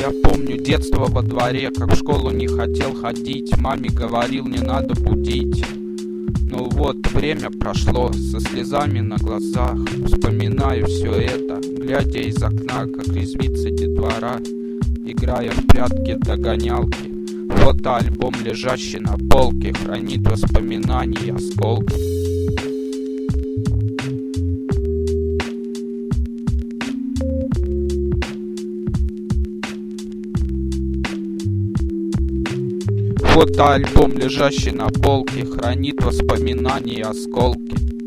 Я помню детство во дворе, как в школу не хотел ходить. Маме говорил, не надо будить. Ну вот, время прошло, со слезами на глазах. Вспоминаю все это, глядя из окна, как резвится детвора, играя в прятки, догонялки. Фотоальбом, лежащий на полке, хранит воспоминания и осколки. Фотоальбом, лежащий на полке, хранит воспоминания и осколки.